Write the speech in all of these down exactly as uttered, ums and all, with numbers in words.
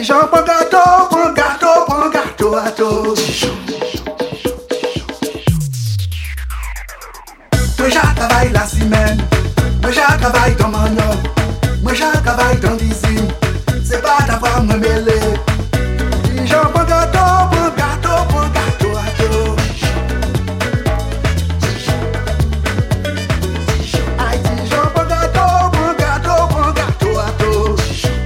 Dijon, prends gâteau, prends gâteau, prends gâteau à tout. Moi je travaille la semaine, moi je travaille dans mon homme, moi je travaille dans l'usine, c'est pas d'avoir me mêler. Dijon, prends gâteau, prends gâteau, prends gâteau à tout. Aïe, Dijon, prends gâteau, prends gâteau, prends gâteau à tout.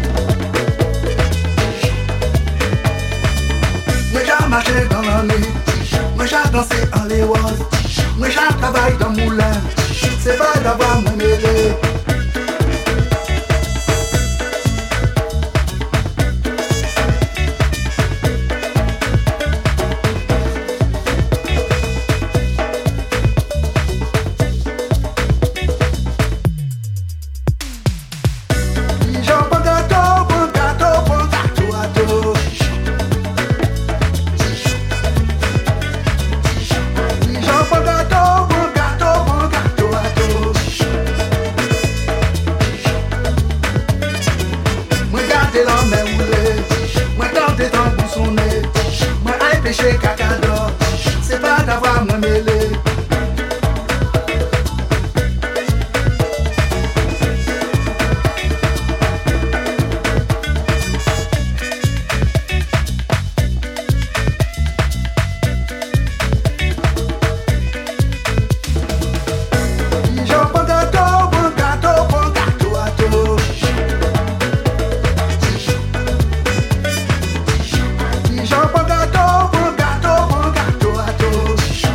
Moi j'ai marché dans la nuit, moi j'ai dansé en les roses, moi j'ai travaillé dans le moulin, c'est pas d'avoir me mêler. Dijon, prends gâteau, prends gâteau, prends gâteau à tout. Dijon, prends gâteau, prends gâteau, prends gâteau à tout. Moi garder l'homme est roulé, moi tenter dans boussonner, moi aille pêcher cacador, c'est pas d'avoir me mêler. Dijon, prends gâteau, prends gâteau, prends gâteau à tout. Dijon, prends gâteau, prends gâteau, prends gâteau à tout.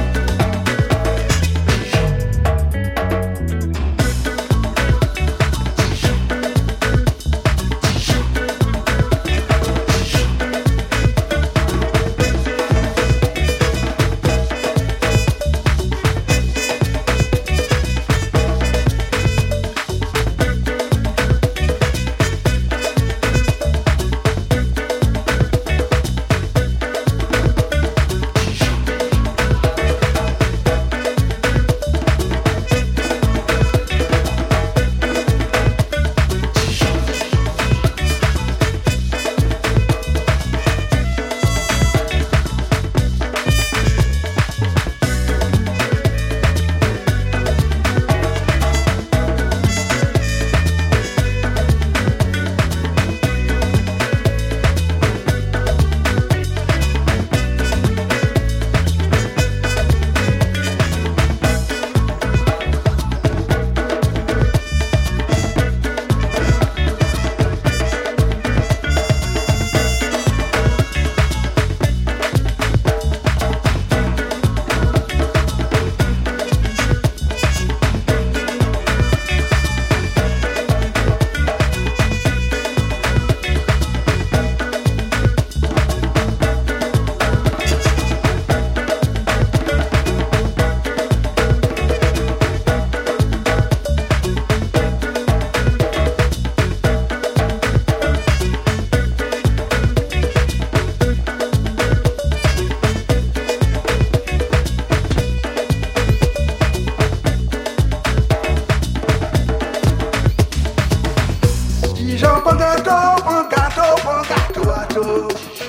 Dijon, prends gâteau, prends gâteau, prends gâteau à tout.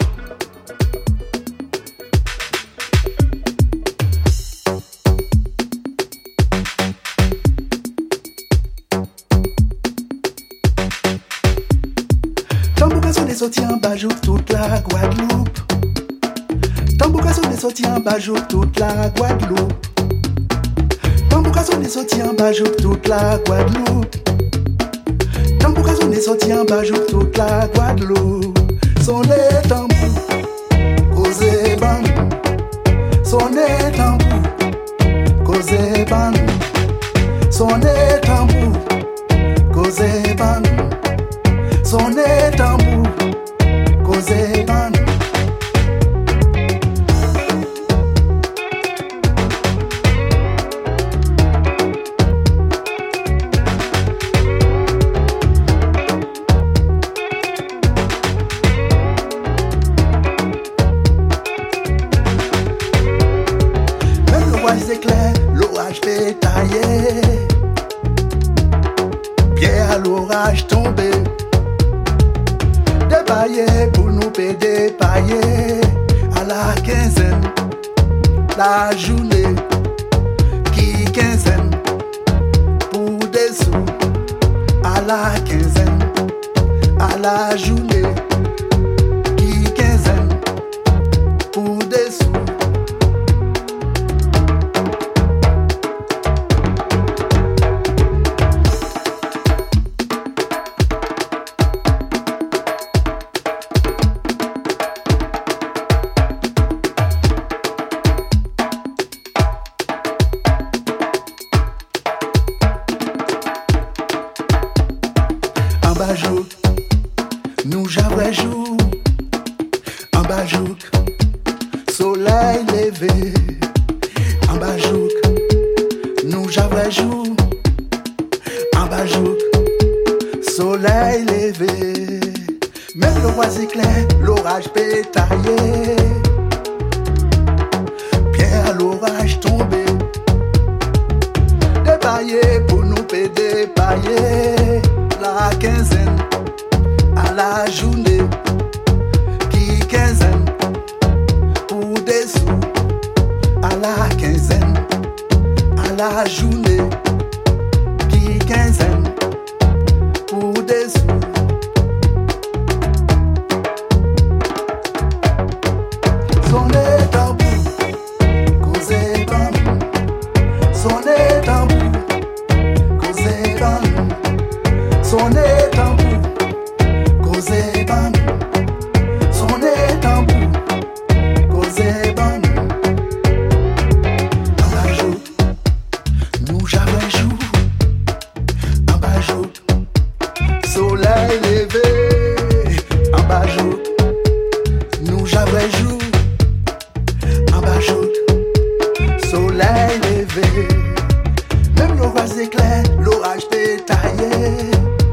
Tamboucason des sorties en bajou toute la Guadeloupe. Tamboucason des sorties en bajou toute la Guadeloupe. Tamboucason des sorties en bajou toute la Guadeloupe. Tamboucason des sorties en bajou toute la Guadeloupe. Son les tambours, causez ban. Son les tambours, causez ban. Son les tambours, causez ban. Son les tambours, causez ban. Éclair, l'orage pétaillé, pierre à l'orage tombé. paillés pour nous payer paillés à la quinzaine, la journée qui quinzaine pour des sous à la quinzaine, à la journée qui quinzaine pour des sous. Nous j'avais jour, en bajouk, soleil levé, en bajouk, nous j'avais jour, en bajouk, soleil levé, même le voisin clair, l'orage pétaillé, pierre l'orage tombé, dépaillé pour nous péder pailler, la quinzaine. À la journée qui quinzaine pour des sous à la quinzaine à la journée qui quinzaine pour des sous. Sonnez tambour, causez bam, sonnez tambour, causez bam, sonnez tambour. Causez ban, sonnez tambour, causez ban. En bajouk, nous j'avais jour, en bajouk, soleil levé. En bajouk, nous j'avais jour, en bajouk, soleil levé. Même l'orage éclair, l'orage détaillé.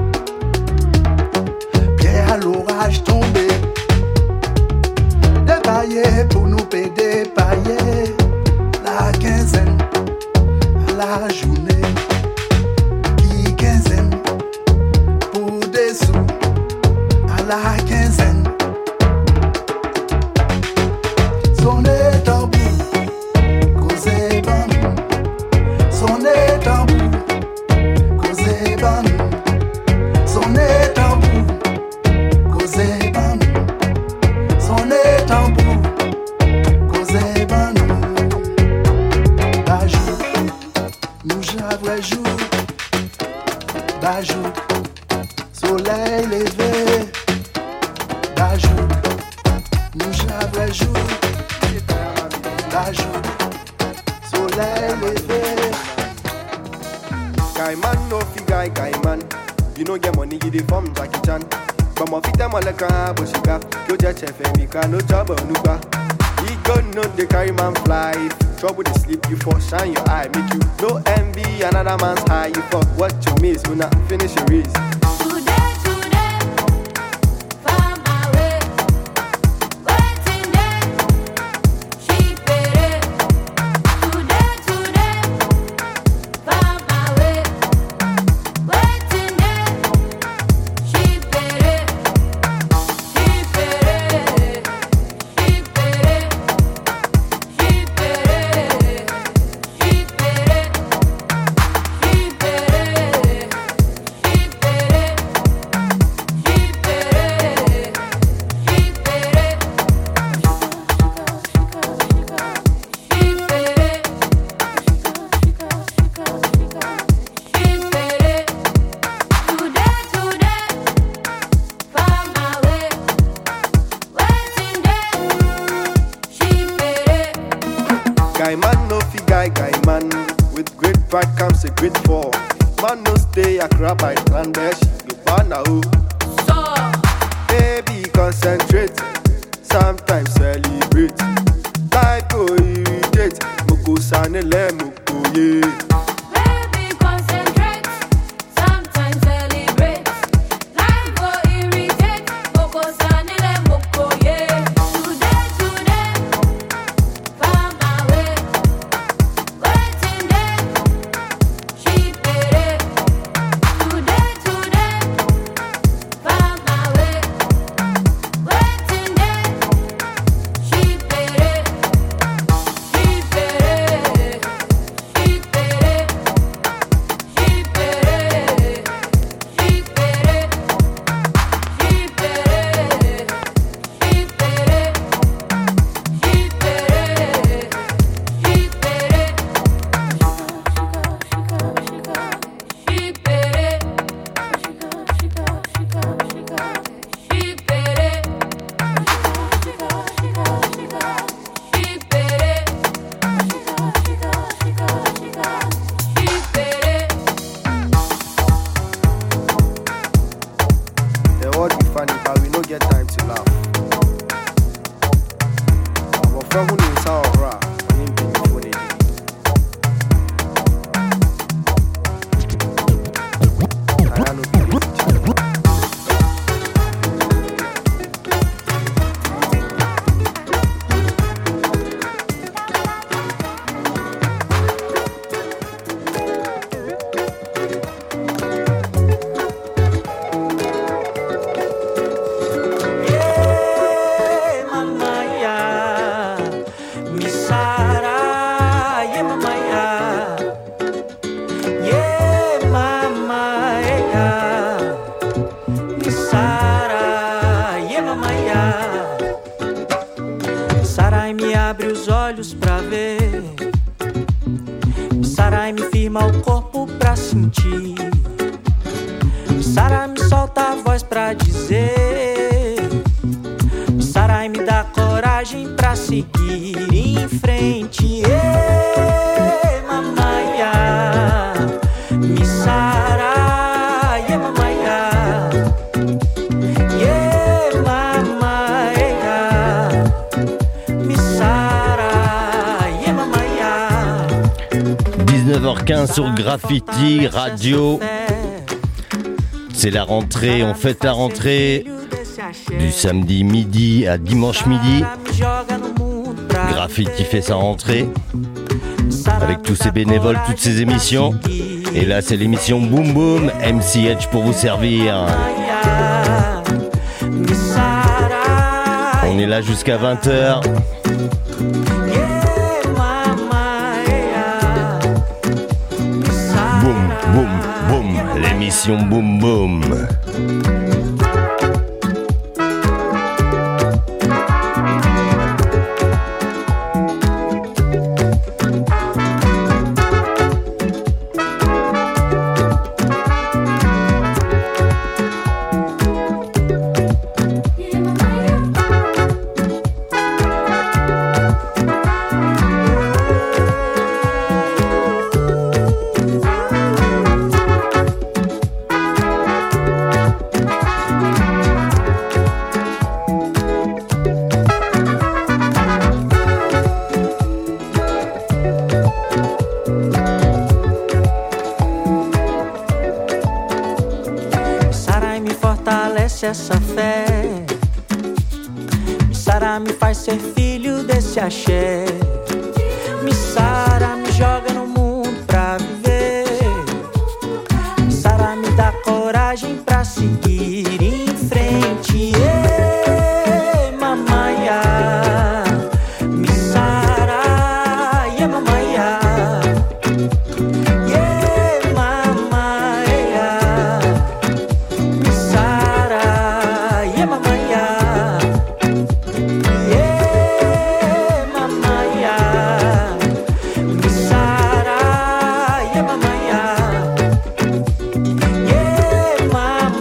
L'orage tombé, dépaillé pour nous péder pailler, la quinzaine à la journée, qui quinzaine pour des sous à la quinzaine. Sonnez tambour, causez ban, sonnez tambour, causez ban, sonnez tambour. Causez ban, sonnez tambour, causez ban. Bajouk, nous j'avais jour, bajouk, soleil levé. Bajouk, nous j'avais jour, bajouk, soleil levé. Guy man no fi guy guy man, you no get money you dey form Jackie Chan. But my feet am all like a bushika. You just F M, you can no trouble, no ba. He gon' know the carry man fly. Trouble to sleep, you for shine your eye. Make you no envy, another man's high. You fuck what you miss, you not finish your race. Guy man no fi guy guy man. With great pride comes a great fall. Man no stay a crab by land there she go banana oh. So baby concentrate, sometimes celebrate. Life go irritate, moko sanele moko ye. the world be funny, but we no get time to laugh. Our friend who knows how to rap, and him being funny. I don't know. Sarai me abre os olhos pra ver, Sarai me firma o corpo pra sentir, Sarai me solta a voz pra dizer, Sarai me dá coragem pra seguir em frente. Ei, mamaia, me sara, yeah, mamaia, yeah, mamaia, me sara, yeah, mamaia. dix-neuf heures quinze sur Graffiti Radio. C'est la rentrée, on fête la rentrée du samedi midi à dimanche midi. Graffiti fait sa rentrée avec tous ses bénévoles, toutes ses émissions. Et là, c'est l'émission Boom Boom, M C H pour vous servir. On est là jusqu'à vingt heures. Boom, boom, boom, l'émission Boom Boom. Essa fé, Missara me faz ser filho desse axé, Missara me joga no mundo pra viver, Missara me dá coragem pra seguir em frente. Ei, mamaia, Missara, yeah, mamaia, yeah, mamaia, Missara, yeah, mamaia, yeah, mamaia, Missara, yeah, mamaia, yeah, mamaia,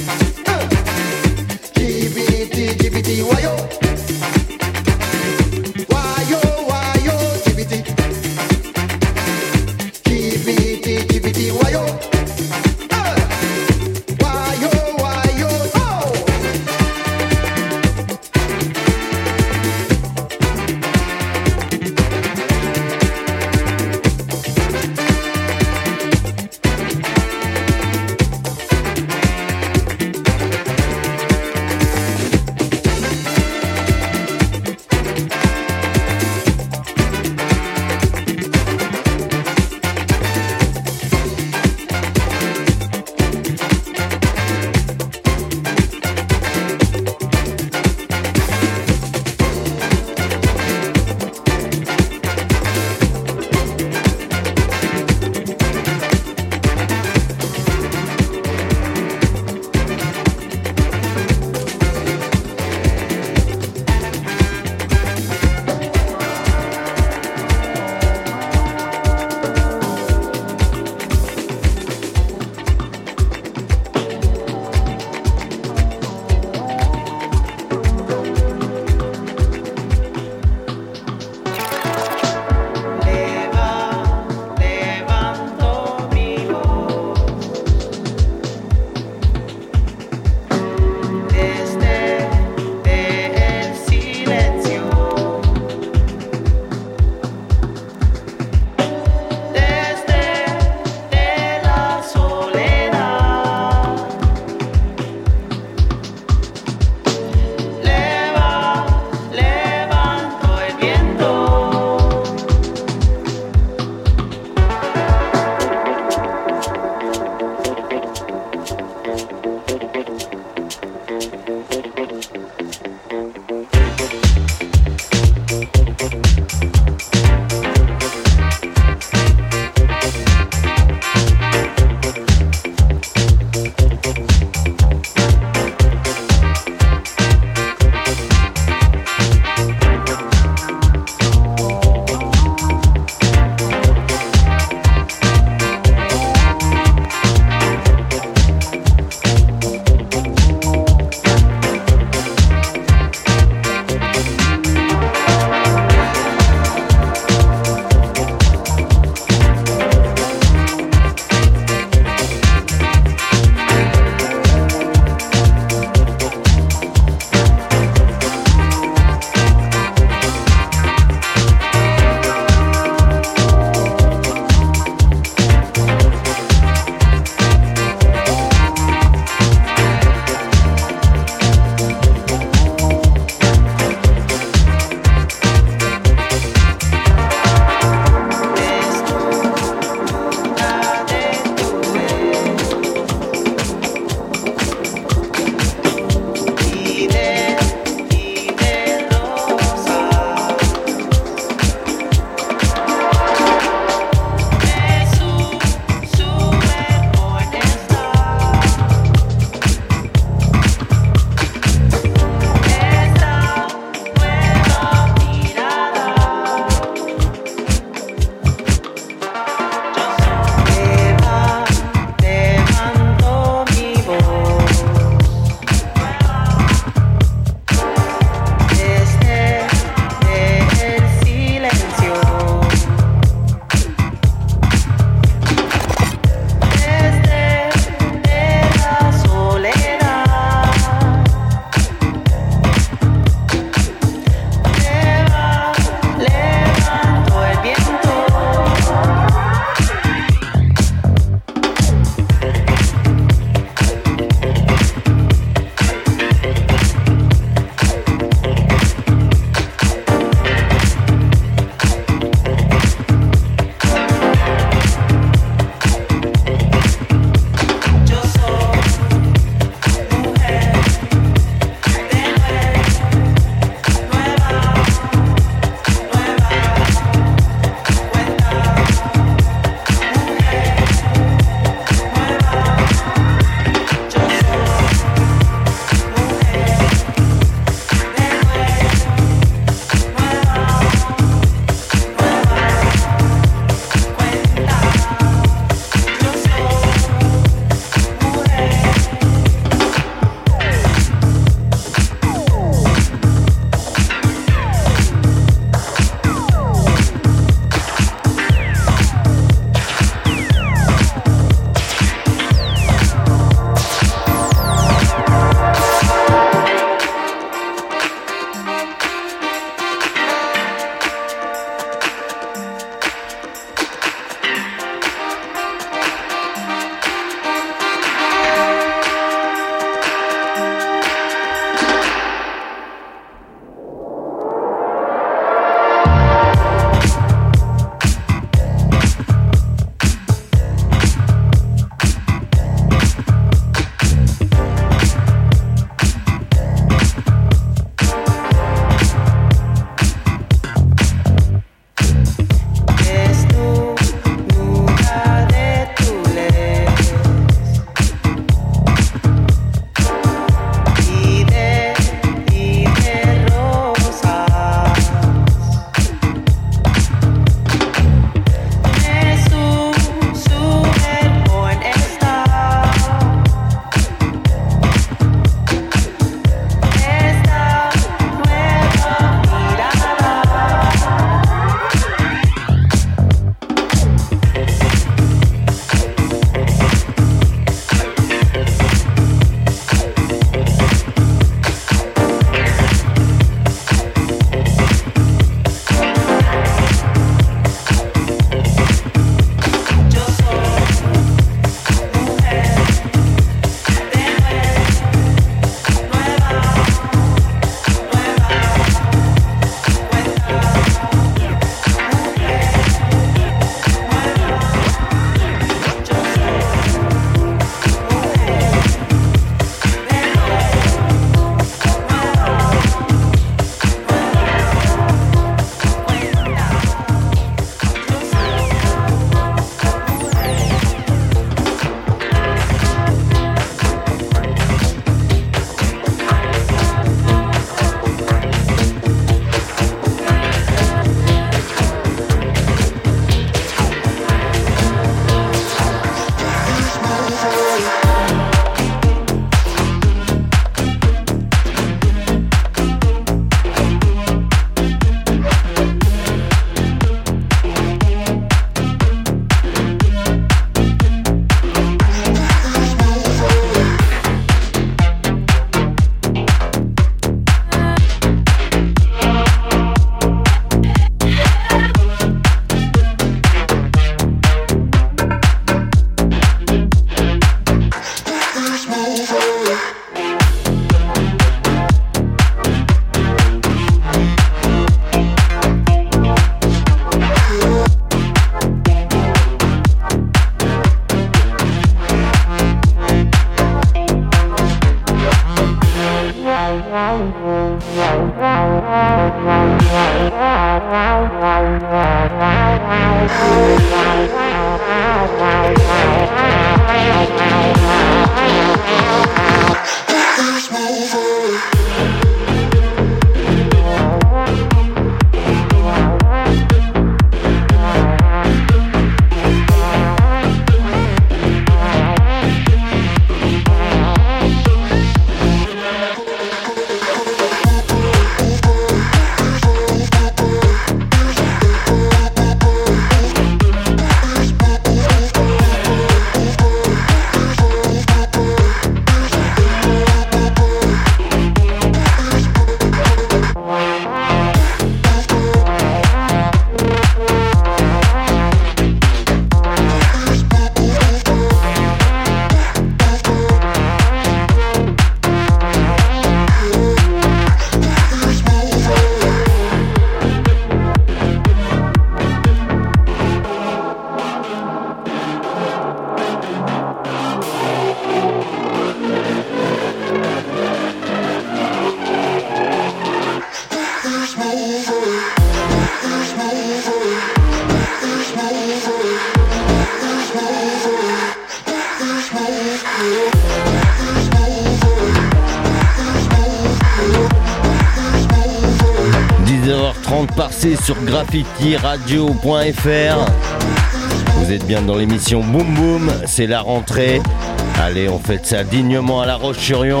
dix heures trente passées sur graffiti radio point f r. Vous êtes bien dans l'émission Boom Boom, c'est la rentrée. Allez, on fête ça dignement à La Roche-sur-Yon.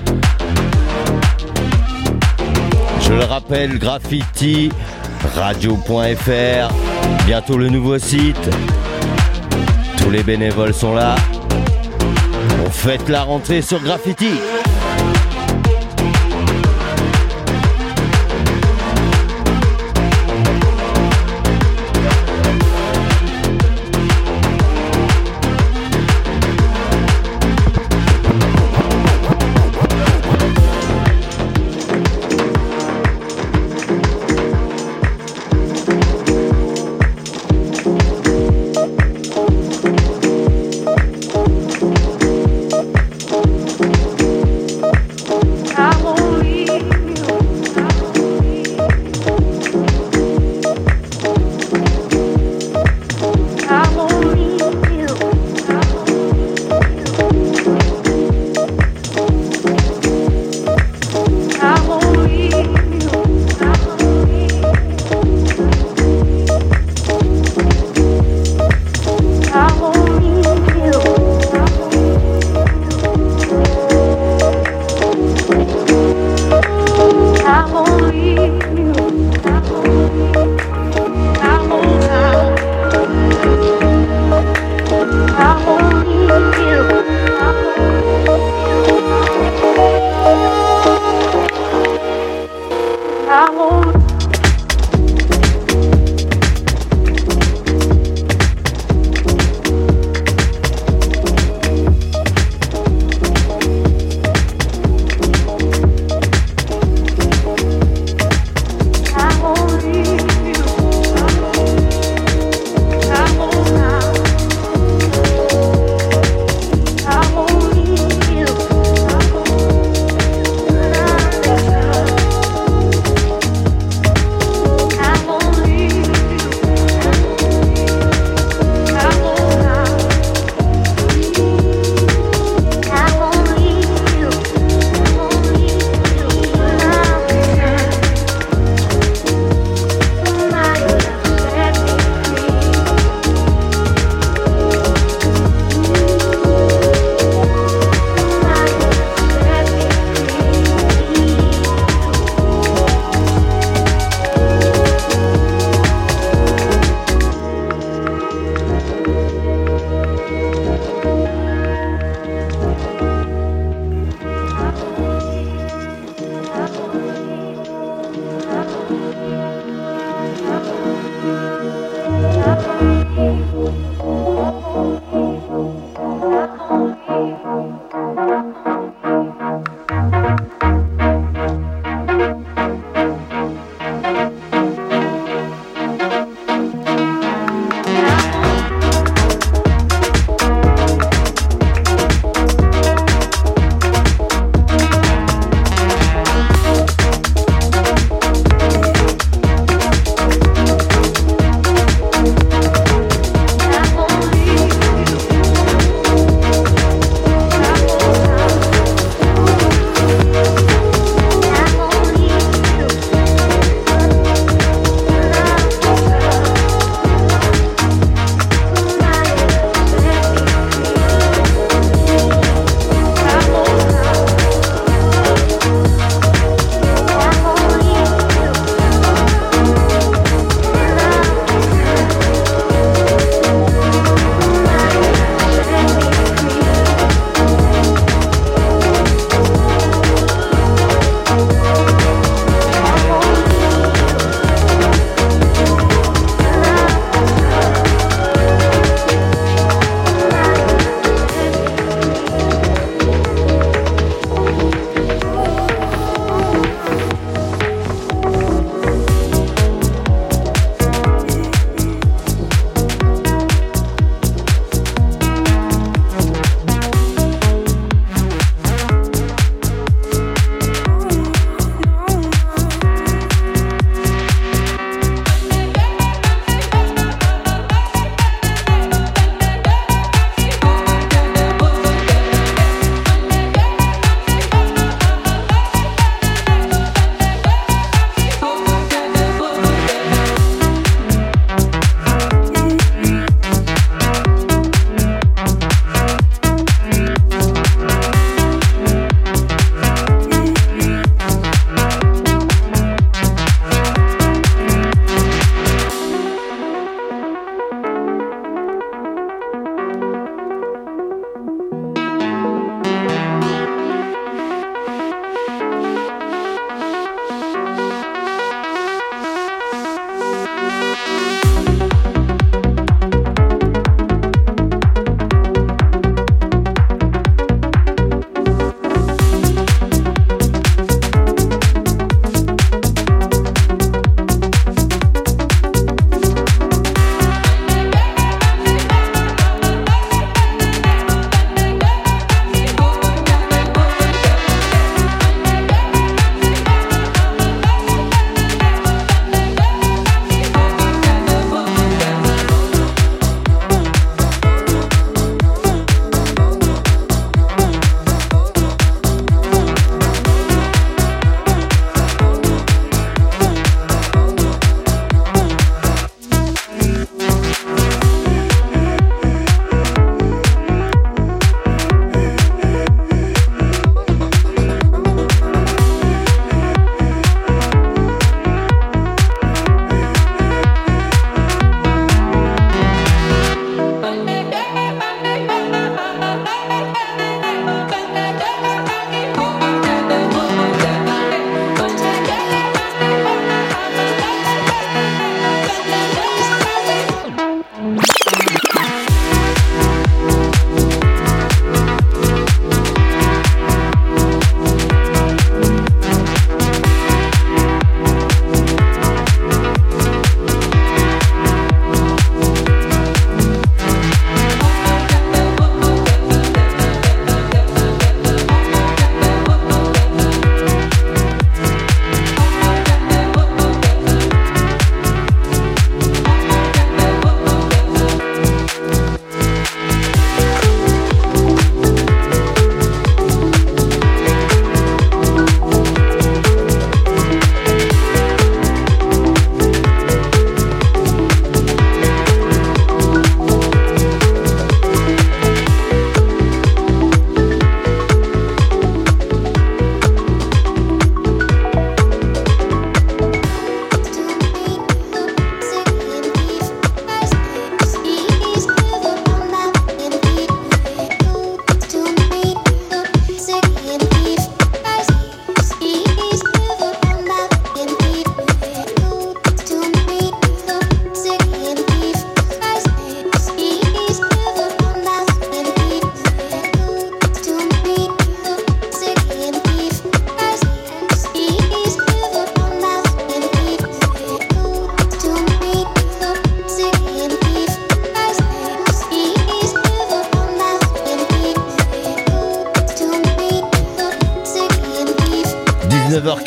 Je le rappelle, graffiti radio point f r. Bientôt le nouveau site. Tous les bénévoles sont là. On fête la rentrée sur graffiti.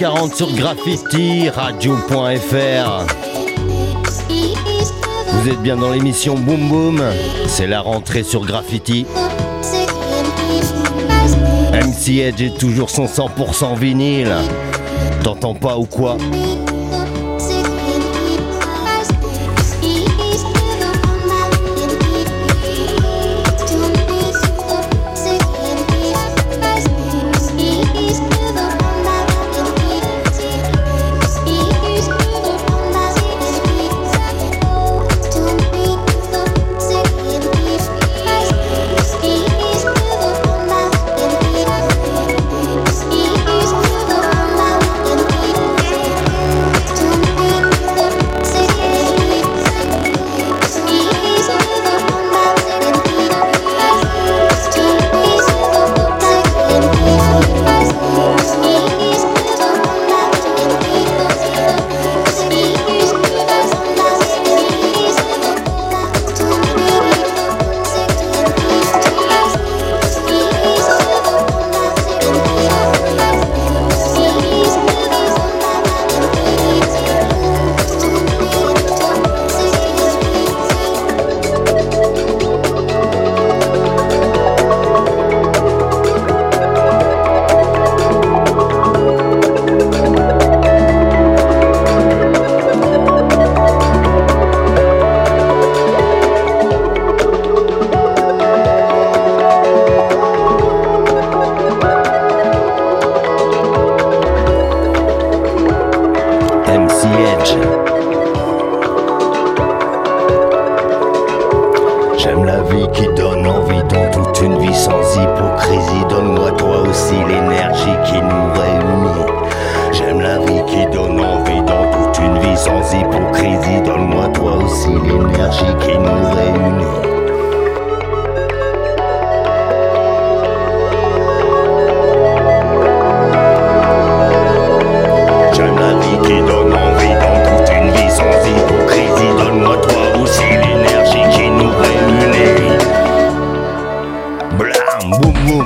quarante sur Graffiti Radio point F R. Vous êtes bien dans l'émission Boom Boom. C'est la rentrée sur Graffiti. M C Edge est toujours son cent pour cent vinyle. T'entends pas ou quoi? J'aime la vie qui donne envie dans toute une vie sans hypocrisie. Donne-moi toi aussi l'énergie qui nous réunit. J'aime la vie qui donne envie dans toute une vie sans hypocrisie. Donne-moi toi aussi l'énergie qui nous réunit. J'aime la vie qui donne envie dans toute une vie sans hypocrisie. Donne-moi toi aussi l'énergie qui nous réunit. Blam, boum, boum.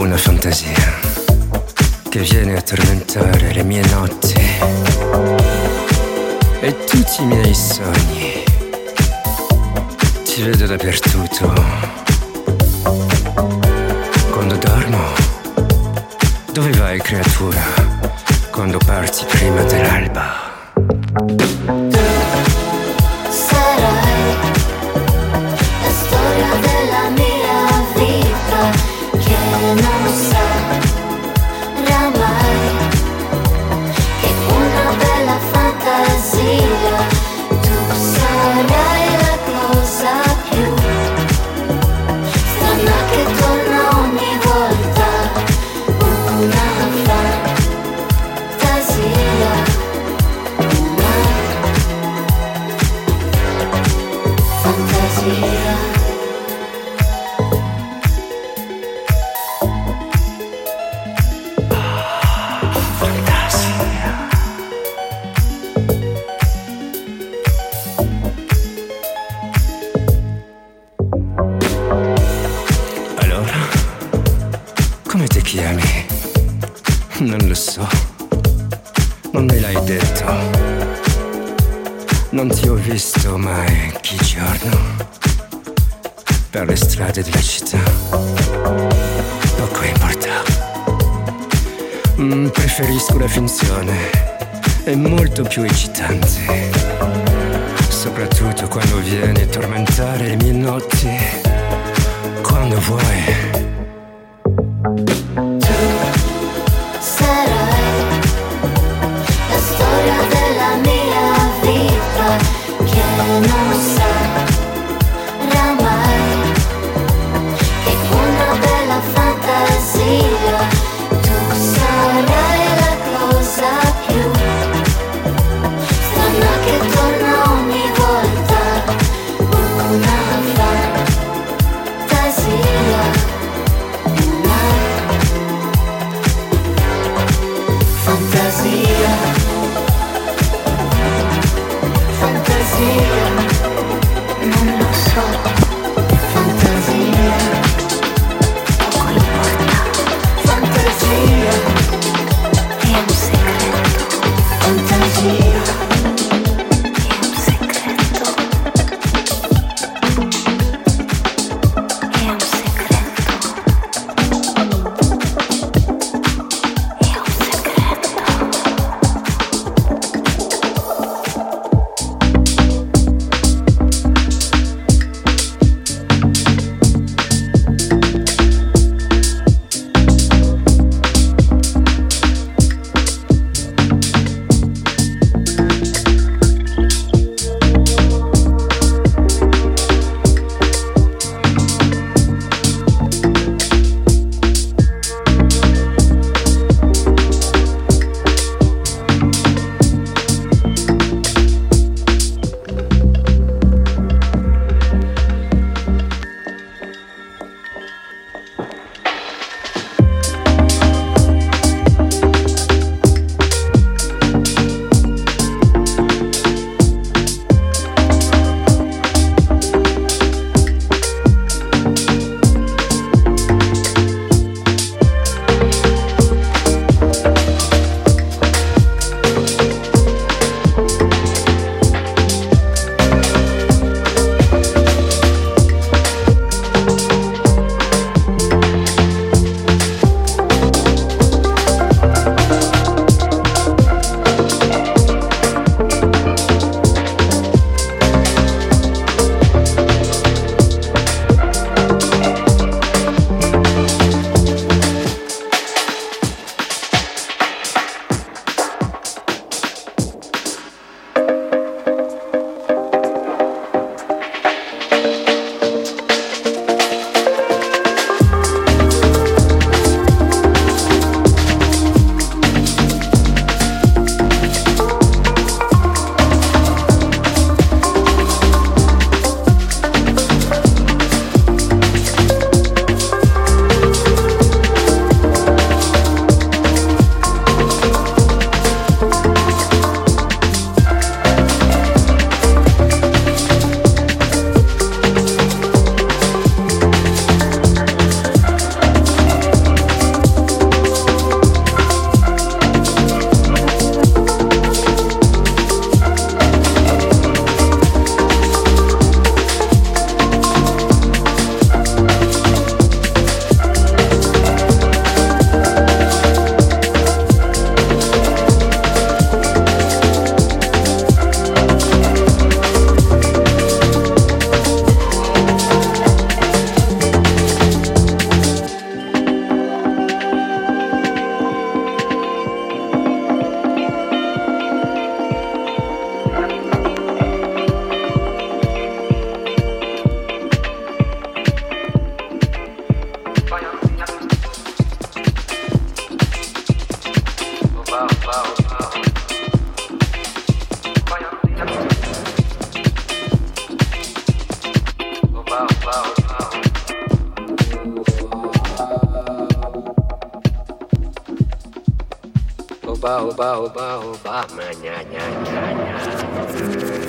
una fantasia che viene a tormentare le mie notti e tutti i miei sogni. Ti vedo dappertutto. Quando dormo, dove vai, creatura? Quando parti prima dell'alba. Sarai la storia della mia vita che non sarà mai che una bella fantasia. Tu sarai la cosa più strana che torna ogni volta, una fantasia. Fantasia. Allora, come ti chiami? Non lo so, non me l'hai detto. Non ti ho visto mai che giorno per le strade della città. Poco importa. Mm, preferisco la finzione, è molto più eccitante. Soprattutto quando vieni a tormentare le mie notti. Quando vuoi. Non sarà mai che una bella fantasia. Tu sarai la cosa più strana che torna ogni volta, una fantasia. Oba, oba, oba, oba, nya, nya, nya, nya.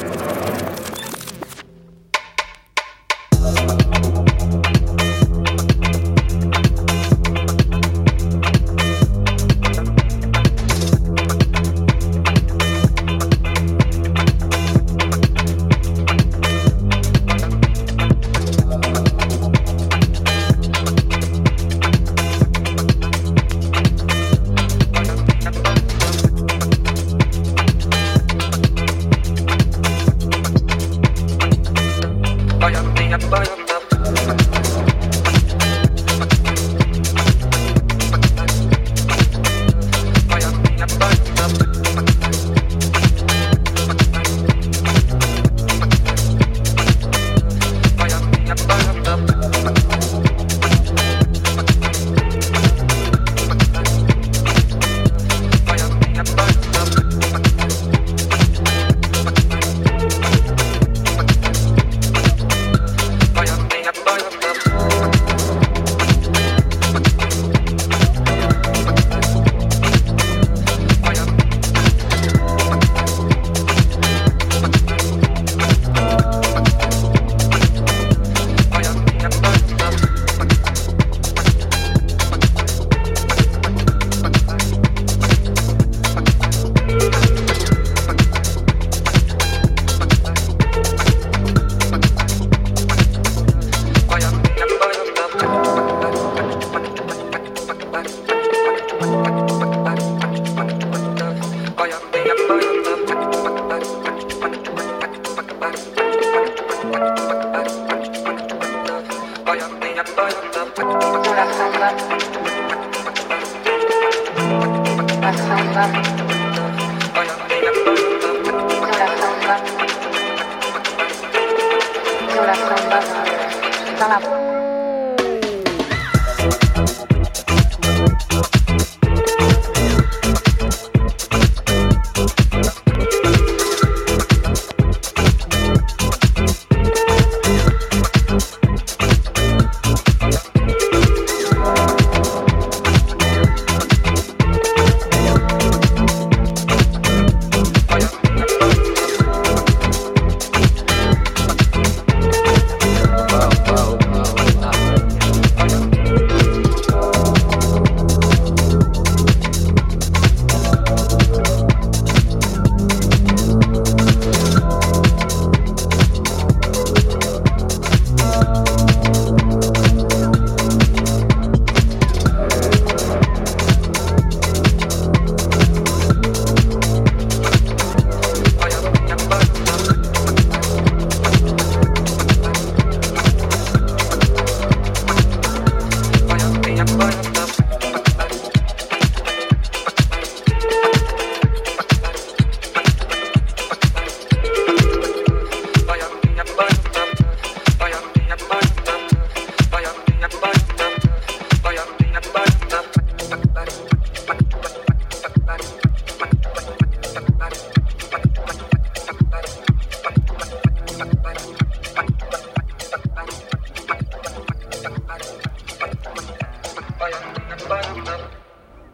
Dans la